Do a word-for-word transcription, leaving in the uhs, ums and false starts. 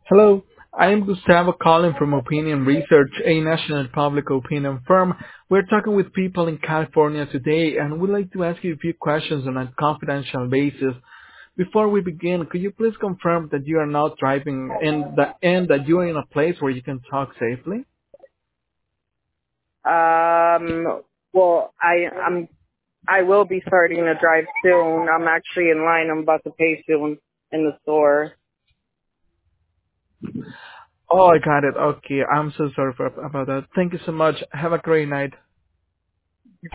Hello, I am Gustavo calling from Opinion Research, a national public opinion firm. We're talking with people in California today and would like to ask you a few questions on a confidential basis. Before we begin, could you please confirm that you are not driving and that, and that you are in a place where you can talk safely? Um, well, I I'm I will be starting to drive soon. I'm actually in line. I'm about to pay soon in the store. Oh, I got it. Okay, I'm so sorry for, about that. Thank you so much. Have a great night.